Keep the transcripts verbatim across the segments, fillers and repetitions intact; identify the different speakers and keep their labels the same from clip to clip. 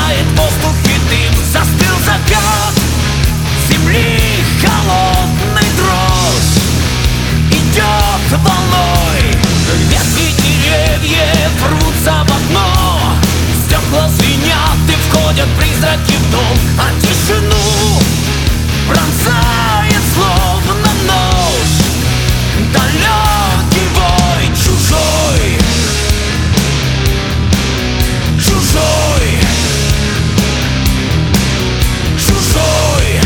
Speaker 1: Тает в воздухе дым, застыл закат земли, холодный дрожь идет волной. Ветви деревьев рвутся в окно, стекла звенят и входят призраки в дом. А тишину пронзает словно нож далекий вой. Чужой, чужой, чужой,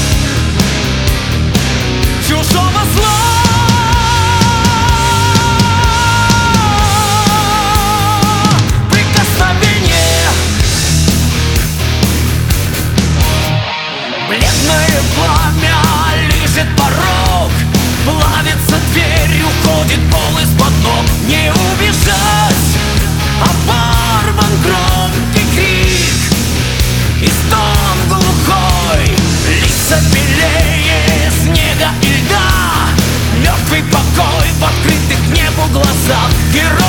Speaker 1: чужого зла. Прикосновение, бледное пламя лижет порог, плавится дверь, уходит пол из-под ног. Не убежать, оборван громкий крик и стон глухой. Лица белее снега и льда, мертвый покой в открытых небу глазах. Герой